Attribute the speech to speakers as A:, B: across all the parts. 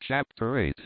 A: Chapter 8.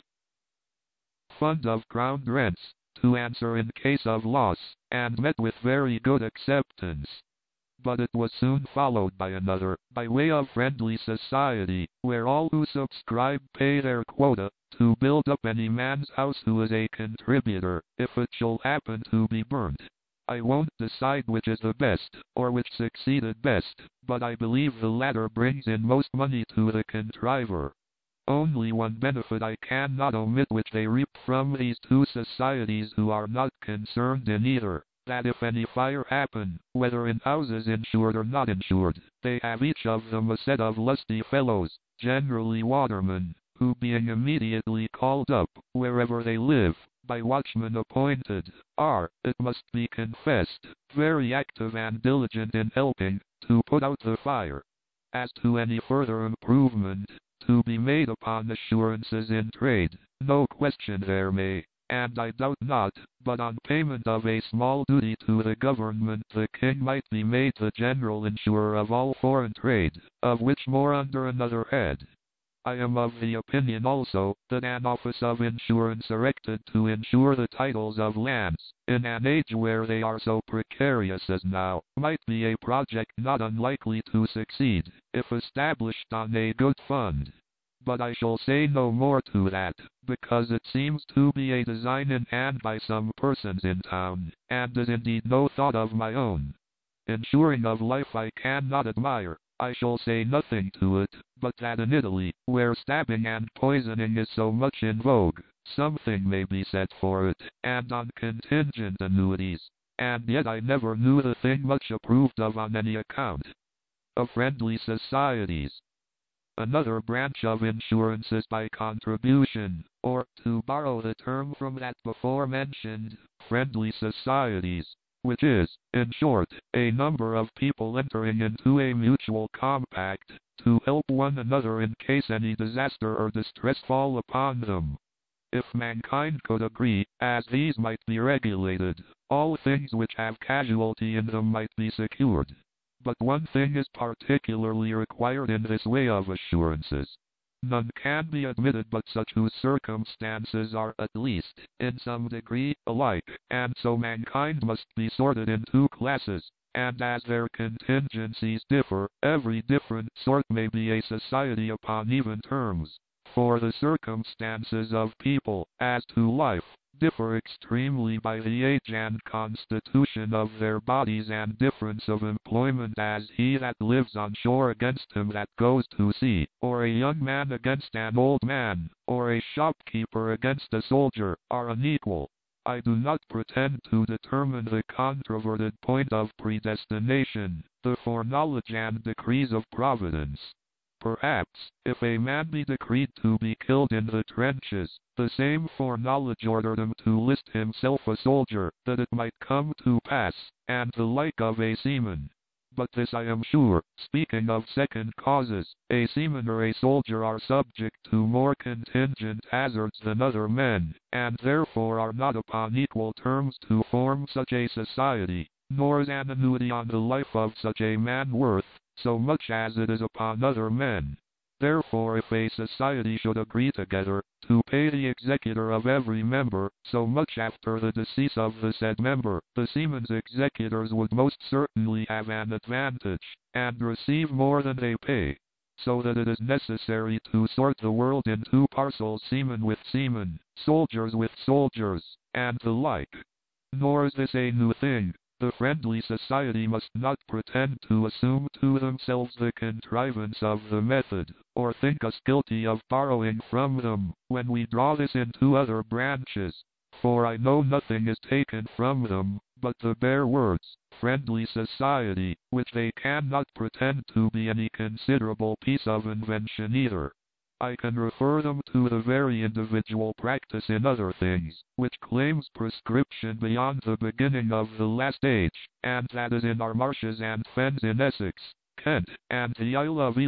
A: Fund of ground rents, to answer in case of loss, and met with very good acceptance. But it was soon followed by another, by way of friendly society, where all who subscribe pay their quota, to build up any man's house who is a contributor, if it shall happen to be burnt. I won't decide which is the best, or which succeeded best, but I believe the latter brings in most money to the contriver. Only one benefit I cannot omit which they reap from these two societies who are not concerned in either, that if any fire happen, whether in houses insured or not insured, they have each of them a set of lusty fellows, generally watermen, who being immediately called up, wherever they live, by watchmen appointed, are, it must be confessed, very active and diligent in helping to put out the fire. As to any further improvement to be made upon assurances in trade, no question there may, and I doubt not, but on payment of a small duty to the government the king might be made the general insurer of all foreign trade, of which more under another head. I am of the opinion also, that an office of insurance erected to insure the titles of lands, in an age where they are so precarious as now, might be a project not unlikely to succeed, if established on a good fund. But I shall say no more to that, because it seems to be a design in hand by some persons in town, and is indeed no thought of my own. Insuring of life I cannot admire. I shall say nothing to it, but that in Italy, where stabbing and poisoning is so much in vogue, something may be said for it, and on contingent annuities, and yet I never knew the thing much approved of on any account. Of friendly societies. Another branch of insurance is by contribution, or, to borrow the term from that before mentioned, friendly societies, which is, in short, a number of people entering into a mutual compact, to help one another in case any disaster or distress fall upon them. If mankind could agree, as these might be regulated, all things which have casualty in them might be secured. But one thing is particularly required in this way of assurances. None can be admitted but such whose circumstances are, at least, in some degree, alike, and so mankind must be sorted in two classes, and as their contingencies differ, every different sort may be a society upon even terms. For the circumstances of people, as to life, differ extremely by the age and constitution of their bodies and difference of employment, as he that lives on shore against him that goes to sea, or a young man against an old man, or a shopkeeper against a soldier, are unequal. I do not pretend to determine the controverted point of predestination, the foreknowledge and decrees of Providence. Perhaps, if a man be decreed to be killed in the trenches, the same foreknowledge ordered him to list himself a soldier, that it might come to pass, and the like of a seaman. But this I am sure, speaking of second causes, a seaman or a soldier are subject to more contingent hazards than other men, and therefore are not upon equal terms to form such a society, nor is an annuity on the life of such a man worth so much as it is upon other men. Therefore if a society should agree together, to pay the executor of every member, so much after the decease of the said member, the seamen's executors would most certainly have an advantage, and receive more than they pay. So that it is necessary to sort the world in two parcels, seamen with seamen, soldiers with soldiers, and the like. Nor is this a new thing. The friendly society must not pretend to assume to themselves the contrivance of the method, or think us guilty of borrowing from them, when we draw this into other branches. For I know nothing is taken from them, but the bare words, friendly society, which they cannot pretend to be any considerable piece of invention either. I can refer them to the very individual practice in other things, which claims prescription beyond the beginning of the last age, and that is in our marshes and fens in Essex, Kent, and the Isle of Ely.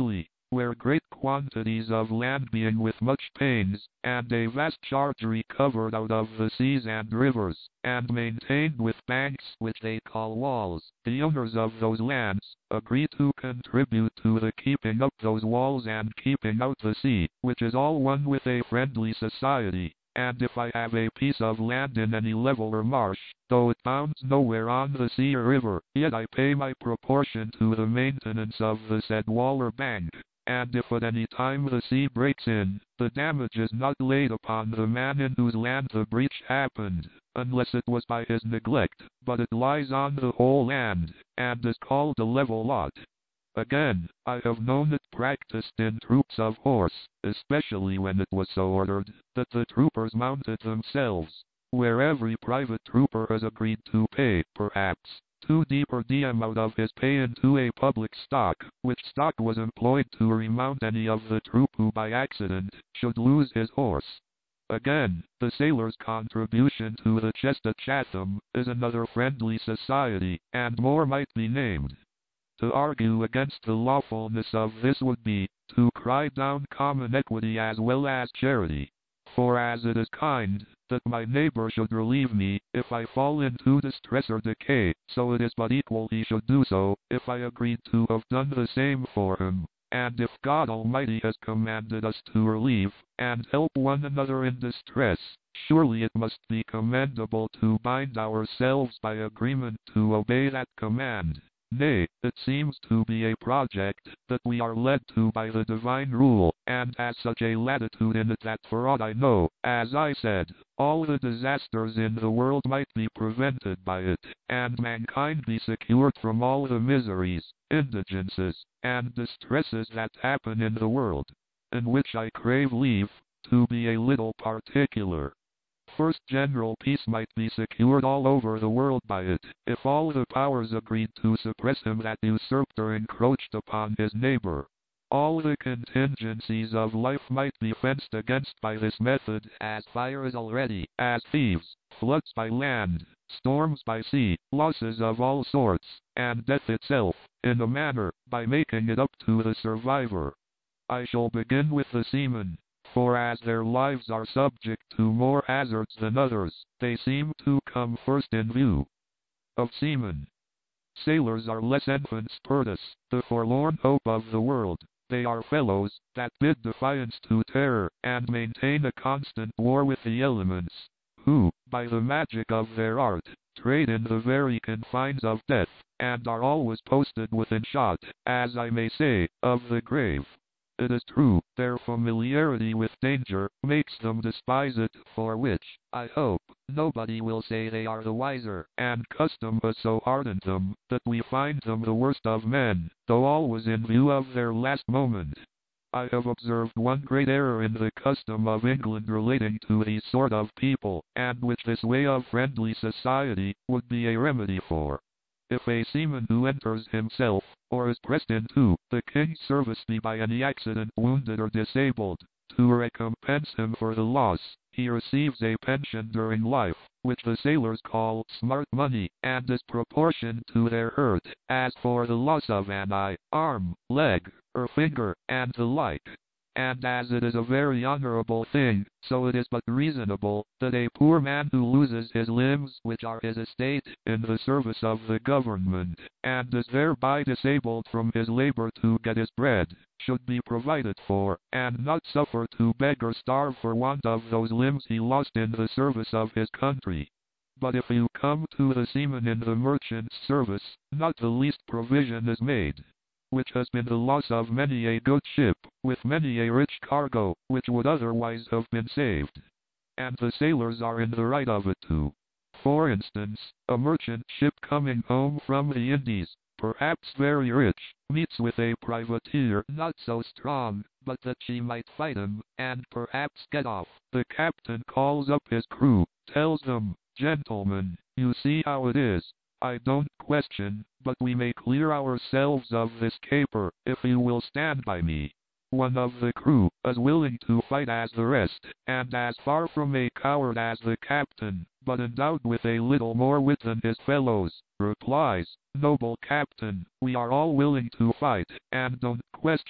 A: where great quantities of land being with much pains, and a vast chargery covered out of the seas and rivers, and maintained with banks which they call walls, the owners of those lands agree to contribute to the keeping up those walls and keeping out the sea, which is all one with a friendly society. And if I have a piece of land in any level or marsh, though it bounds nowhere on the sea or river, yet I pay my proportion to the maintenance of the said wall or bank. And if at any time the sea breaks in, the damage is not laid upon the man in whose land the breach happened, unless it was by his neglect, but it lies on the whole land, and is called a level lot. Again, I have known it practiced in troops of horse, especially when it was so ordered, that the troopers mounted themselves, where every private trooper has agreed to pay, perhaps, 2d per diem out of his pay into a public stock, which stock was employed to remount any of the troop who by accident should lose his horse. Again, the sailor's contribution to the chest at Chatham is another friendly society, and more might be named. To argue against the lawfulness of this would be to cry down common equity as well as charity. For as it is kind that my neighbor should relieve me if I fall into distress or decay, so it is but equal he should do so if I agreed to have done the same for him. And if God Almighty has commanded us to relieve and help one another in distress, surely it must be commendable to bind ourselves by agreement to obey that command. Nay, it seems to be a project that we are led to by the divine rule, and has such a latitude in it that for aught I know, as I said, all the disasters in the world might be prevented by it, and mankind be secured from all the miseries, indigences, and distresses that happen in the world, in which I crave leave to be a little particular. First, general peace might be secured all over the world by it, if all the powers agreed to suppress him that usurped or encroached upon his neighbor. All the contingencies of life might be fenced against by this method, as fire is already, as thieves, floods by land, storms by sea, losses of all sorts, and death itself, in a manner, by making it up to the survivor. I shall begin with the seamen. For as their lives are subject to more hazards than others, they seem to come first in view. Of seamen. Sailors are less infants Perdus, the forlorn hope of the world. They are fellows that bid defiance to terror, and maintain a constant war with the elements, who, by the magic of their art, trade in the very confines of death, and are always posted within shot, as I may say, of the grave. It is true, their familiarity with danger makes them despise it, for which, I hope, nobody will say they are the wiser, and custom has so hardened them, that we find them the worst of men, though always in view of their last moment. I have observed one great error in the custom of England relating to these sort of people, and which this way of friendly society would be a remedy for. If a seaman who enters himself, or is pressed into, the king's service be by any accident wounded or disabled, to recompense him for the loss, he receives a pension during life, which the sailors call smart money, and is proportioned to their hurt. As for the loss of an eye, arm, leg, or finger, and the like, and as it is a very honorable thing, so it is but reasonable that a poor man who loses his limbs, which are his estate, in the service of the government, and is thereby disabled from his labor to get his bread, should be provided for, and not suffer to beg or starve for want of those limbs he lost in the service of his country. But if you come to the seaman in the merchant's service, not the least provision is made, which has been the loss of many a good ship, with many a rich cargo, which would otherwise have been saved. And the sailors are in the right of it too. For instance, a merchant ship coming home from the Indies, perhaps very rich, meets with a privateer not so strong, but that she might fight him, and perhaps get off. The captain calls up his crew, tells them, "Gentlemen, you see how it is. I don't question, but we may clear ourselves of this caper, if you will stand by me." One of the crew, as willing to fight as the rest, and as far from a coward as the captain, but endowed with a little more wit than his fellows, replies, "Noble captain, we are all willing to fight, and don't question,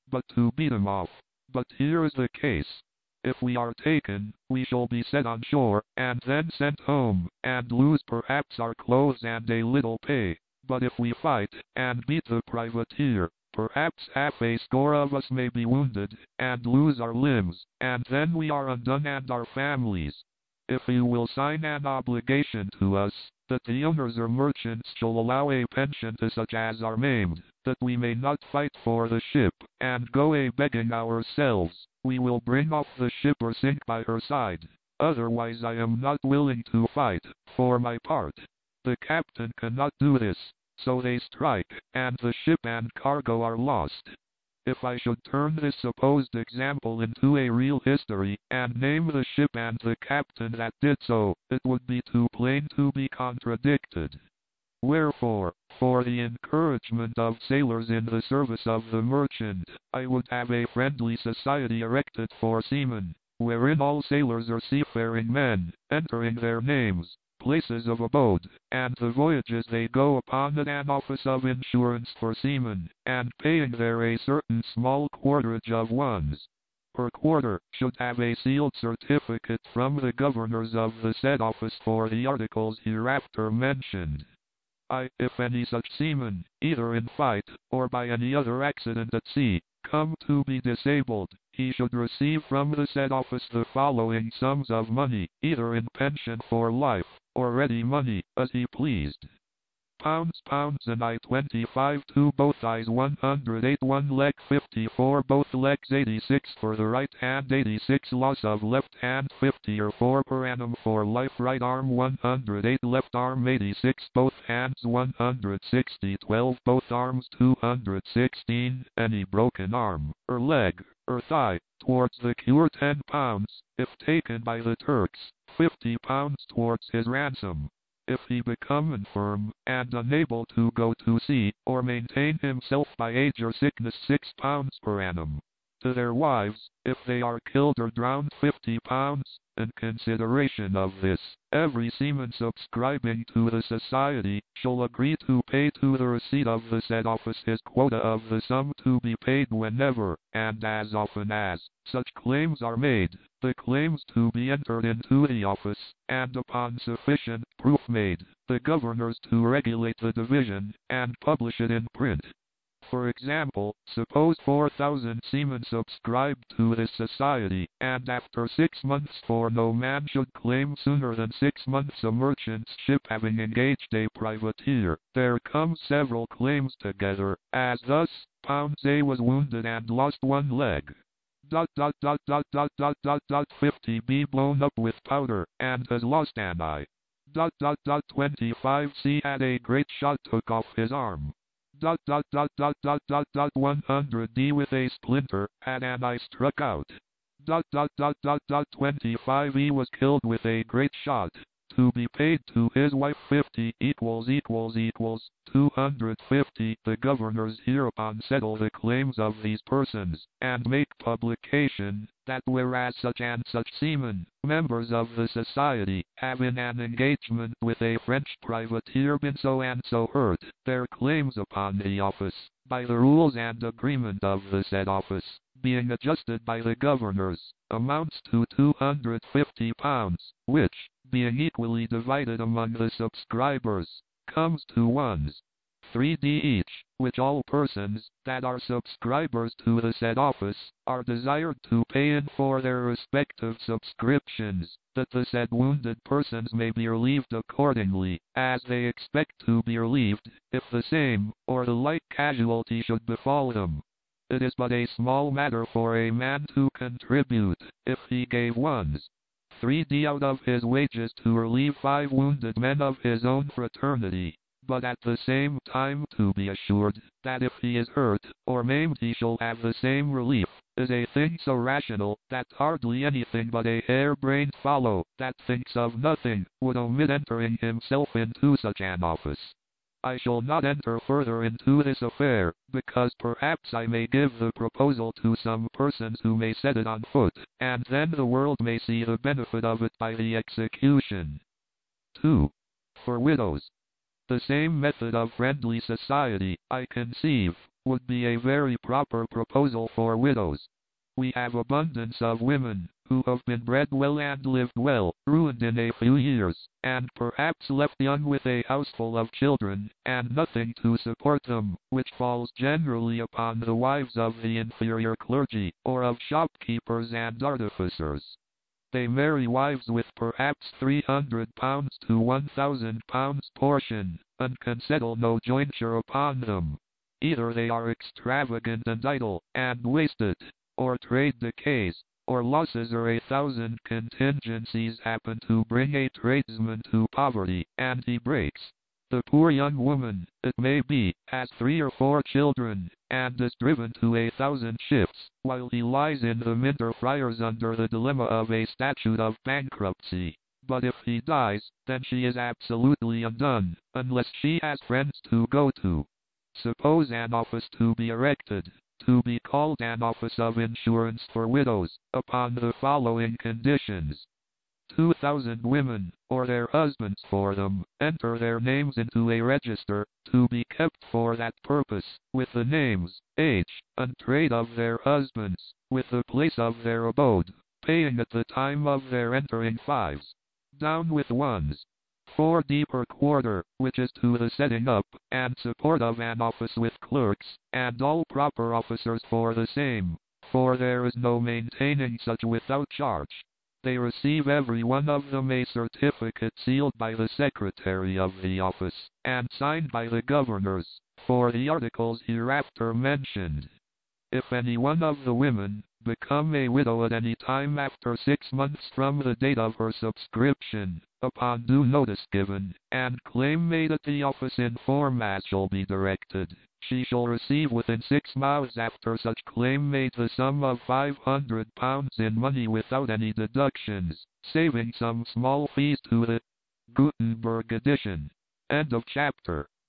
A: but to beat him off. But here is the case. If we are taken, we shall be set on shore, and then sent home, and lose perhaps our clothes and a little pay. But if we fight, and beat the privateer, perhaps half a score of us may be wounded, and lose our limbs, and then we are undone and our families. If you will sign an obligation to us, that the owners or merchants shall allow a pension to such as are maimed, that we may not fight for the ship, and go a-begging ourselves, we will bring off the ship or sink by her side. Otherwise I am not willing to fight, for my part. The captain cannot do this, so they strike, and the ship and cargo are lost. If I should turn this supposed example into a real history, and name the ship and the captain that did so, it would be too plain to be contradicted. Wherefore, for the encouragement of sailors in the service of the merchant, I would have a friendly society erected for seamen, wherein all sailors or seafaring men, entering their names, places of abode, and the voyages they go upon at an office of insurance for seamen, and paying there a certain small quarterage of ones per quarter, should have a sealed certificate from the governors of the said office for the articles hereafter mentioned. If any such seaman, either in fight, or by any other accident at sea, come to be disabled, he should receive from the said office the following sums of money, either in pension for life, or ready money, as he pleased. Pounds and I-25 to both eyes 108 1 leg 54 both legs 86 for the right hand 86 loss of left hand 50 or 4 per annum for life right arm 108 left arm 86 both hands 160 12 both arms 216 any broken arm, or leg, or thigh, towards the cure 10 pounds, if taken by the Turks, 50 pounds towards his ransom. If he become infirm, and unable to go to sea, or maintain himself by age or sickness 6 pounds per annum. To their wives, if they are killed or drowned 50 pounds. In consideration of this, every seaman subscribing to the society, shall agree to pay to the receipt of the said office his quota of the sum to be paid whenever, and as often as, such claims are made, the claims to be entered into the office, and upon sufficient proof made, the governors to regulate the division, and publish it in print. For example, suppose 4,000 seamen subscribe to this society, and after 6 months for no man should claim sooner than 6 months a merchant's ship having engaged a privateer, there come several claims together, as thus, Pounds A was wounded and lost one leg. 50B blown up with powder, and has lost an eye. 25C had a great shot took off his arm. 100D with a splinter, had an eye struck out. 25E was killed with a great shot. To be paid to his wife 50 equals 250. The governors hereupon settle the claims of these persons, and make publication, that whereas such and such seamen, members of the society, have in an engagement with a French privateer been so and so hurt, their claims upon the office, by the rules and agreement of the said office, being adjusted by the governors, amounts to 250 pounds, which, being equally divided among the subscribers, comes to ones 3d each, which all persons, that are subscribers to the said office, are desired to pay in for their respective subscriptions, that the said wounded persons may be relieved accordingly, as they expect to be relieved, if the same, or the like casualty should befall them. It is but a small matter for a man to contribute, if he gave ones 3d out of his wages to relieve 5 wounded men of his own fraternity, but at the same time to be assured, that if he is hurt, or maimed he shall have the same relief, is a thing so rational, that hardly anything but a hare-brained fellow, that thinks of nothing, would omit entering himself into such an office. I shall not enter further into this affair, because perhaps I may give the proposal to some persons who may set it on foot, and then the world may see the benefit of it by the execution. 2. For widows. The same method of friendly society, I conceive, would be a very proper proposal for widows. We have abundance of women who have been bred well and lived well, ruined in a few years, and perhaps left young with a houseful of children, and nothing to support them, which falls generally upon the wives of the inferior clergy, or of shopkeepers and artificers. They marry wives with perhaps £300 to £1,000 portion, and can settle no jointure upon them. Either they are extravagant and idle, and wasted, or trade decays, or losses or 1,000 contingencies happen to bring a tradesman to poverty, and he breaks. The poor young woman, it may be, has 3 or 4 children, and is driven to 1,000 shifts, while he lies in the Minter Friars under the dilemma of a statute of bankruptcy. But if he dies, then she is absolutely undone, unless she has friends to go to. Suppose an office to be erected, to be called an Office of Insurance for Widows, upon the following conditions. 2,000 women, or their husbands for them, enter their names into a register, to be kept for that purpose, with the names, age, and trade of their husbands, with the place of their abode, paying at the time of their entering 5s. Down with 1s. 4 per quarter, which is to the setting up and support of an office with clerks, and all proper officers for the same, for there is no maintaining such without charge. They receive every one of them a certificate sealed by the secretary of the office, and signed by the governors, for the articles hereafter mentioned. If any one of the women become a widow at any time after 6 months from the date of her subscription, upon due notice given, and claim made at the office in form as shall be directed, she shall receive within 6 months after such claim made the sum of £500 in money without any deductions, saving some small fees to the Gutenberg edition. End of chapter.